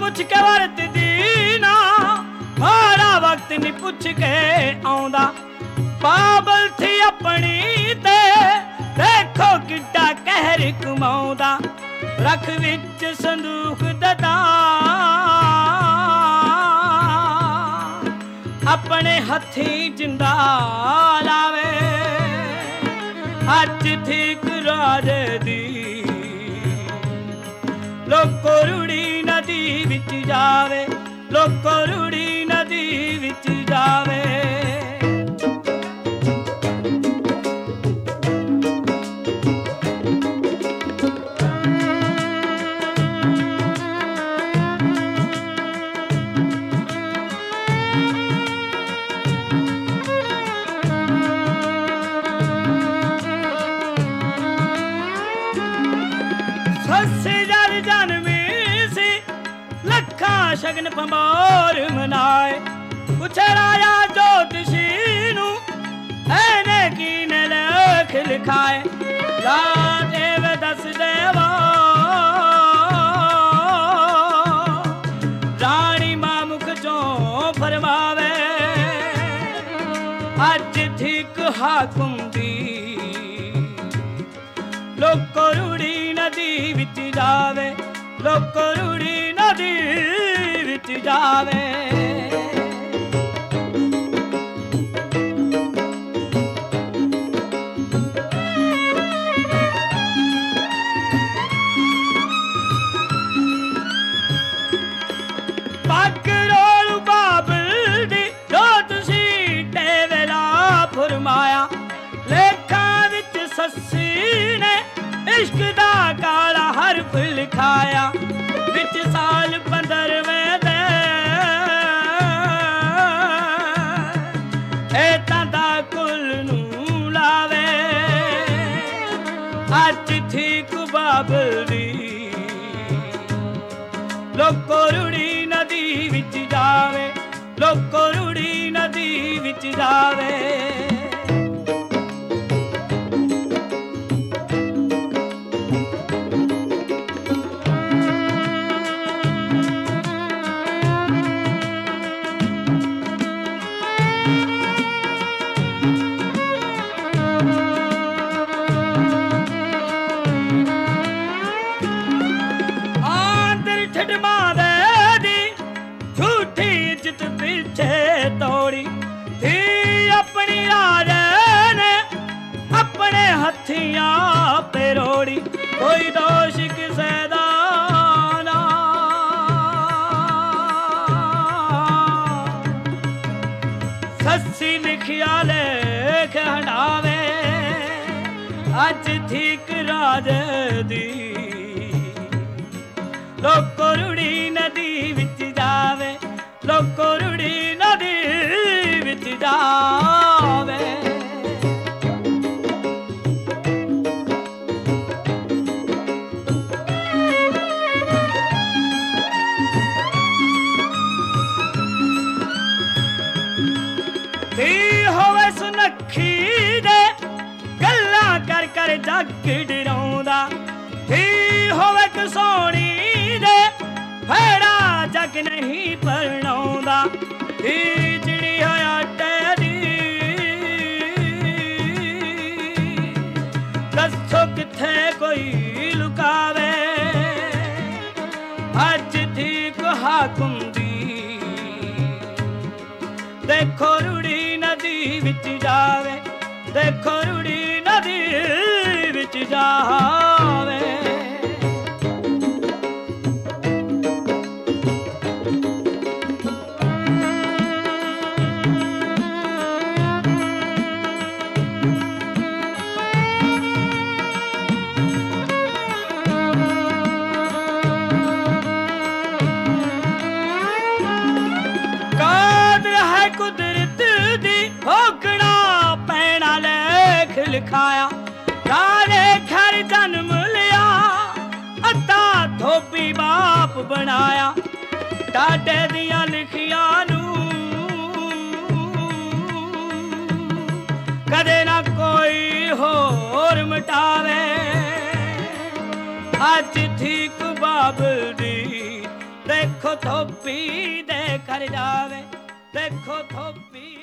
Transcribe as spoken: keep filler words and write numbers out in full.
ਪੁੱਛ ਕੇ ਵਰਤਦੀ ਨਾ, ਮਾੜਾ ਵਕਤ ਨੀ ਪੁੱਛ ਕੇ ਆਉਂਦਾ। ਬਾਬਲ ਥੀ ਆਪਣੀ ਤੇ ਦੇਖੋ ਕਿੱਡਾ ਕਹਿਰ ਕਮਾਉਂਦਾ। ਰੱਖ ਵਿੱਚ ਸੰਦੂਖ ਦਦਾ ਆਪਣੇ ਹੱਥੀਂ ਜਿੰਦਾ ਲਾਵੇ। ਅੱਜ ਠੀਕ ਰਾਜੇ ਦੀ ਲੋਕੋ ਰੂੜੀ ਨਦੀ ਵਿੱਚ ਜਾਵੇ, ਲੋਕੋ ਰੂੜੀ ਨਦੀ ਵਿੱਚ ਜਾਵੇ। ਸ਼ਗਨ ਪੰਬਾਰ ਮਨਾਏ, ਪੁੱਛੇ ਰਾਜਾ ਜੋਤਸ਼ੀ ਨੂੰ ਇਹਨੇ ਕੀਨੇ ਲੇਖ ਲਿਖਾਏ। ਲਾ ਦੇਵ ਦਸ ਦੇਵਾ ਰਾਣੀ ਮਾਂ ਮੁਖ ਚੋਂ ਫਰਮਾਵੇ। ਅੱਜ ਠੀਕ ਹਾਕਮ ਦੀ ਲੋਕੋ ਰੂੜੀ ਨਦੀ ਵਿੱਚ ਜਾਵੇ, ਲੋਕੋ ਰੂੜੀ ਨਦੀ ਵਿੱਚ ਜਾਵੇ। ਪੱਗ ਰੋਲ ਬਾਬਲ ਦੀ ਜੋ ਤੁਸੀਂ ਟੇਵੇਲਾ ਫਰਮਾਇਆ। ਲੇਖਾਂ ਵਿੱਚ ਸੱਸੀ ਨੇ ਇਸ਼ਕ ਦਾ ਕਾਲਾ ਹਰਫ ਲਿਖਾਇਆ। ਵਿੱਚ ਸਾਲ ਪੰਦਰਵੇਂ ਦੇ ਇਹ ਤਾਂ ਕੁੱਲ ਨੂੰ ਲਾਵੇ। ਅੱਜ ਠੀਕ ਬਾਬਲ ਦੀ ਲੋਕੋ ਰੂੜੀ ਨਦੀ ਵਿੱਚ ਜਾਵੇ, ਲੋਕੋ ਰੂੜੀ ਨਦੀ ਵਿੱਚ ਜਾਵੇ। ਤੋੜੀ ਥੀ ਆਪਣੀ ਰਾਜੇ ਨੇ ਆਪਣੇ ਹੱਥੀਆਂ ਪੇ ਰੋੜੀ। ਕੋਈ ਦੋਸ਼ ਕਿਸੇ ਦਾ ਨਾ, ਸੱਸੀ ਲਿਖਿਆ ਲੇਖ ਹਟਾਵੇ। ਅੱਜ ਠੀਕ ਰਾਜੇ ਦੀ ਲੋਕੋ ਰੂੜੀ ਨਦੀ ਵਿੱਚ ਜਾਵੇ, ਲੋਕੋ ਰੂੜੀ ਨਦੀ ਵਿੱਚ ਜਾਵੇ। ਧੀ ਹੋਵੇ ਸੁਨੱਖੀ ਦੇ ਗੱਲਾਂ ਕਰ ਕਰ ਜੱਗ ਡਰਾਉਂਦਾ। ਧੀ ਹੋਵੇ ਕਸੋਣੀ ਦੇ ਫੇੜਾ ਜੱਗ ਨਹੀਂ ਪਰਣਾਉਂਦਾ। ਧੀ ਚਿੜੀ ਹੋਇਆ ਟੈਡੀ ਦੱਸੋ ਕਿੱਥੇ ਕੋਈ ਲੁਕਾਵੇ। ਅੱਜ ਠੀਕ ਹਾਕਮ ਦੀ ਦੇਖੋ ਰੂੜੀ ਨਦੀ ਵਿੱਚ ਜਾਵੇ, ਦੇਖੋ ਰੂੜੀ ਨਦੀ ਵਿੱਚ ਜਾਵੇ। ਕੁਦਰਤ ਦੀ ਭੋਗਣਾ ਪੈਣਾ ਲੇਖ ਲਿਖਾਇਆ। ਰਾਜੇ ਘਰ ਜਨਮ ਲਿਆ ਅੱਧਾ ਧੋਬੀ ਬਾਪ ਬਣਾਇਆ। ਡਾਡੇ ਦੀਆਂ ਲਿਖੀਆਂ ਨੂੰ ਕਦੇ ਨਾ ਕੋਈ ਹੋਰ ਮਿਟਾਵੇ। ਅੱਜ ਠੀਕ ਬਾਬਲ ਦੀ ਦੇਖੋ ਥੋਪੀ ਦੇ ਕਰ ਜਾਵੇ, ਦੇਖੋ ਥੋਪੀ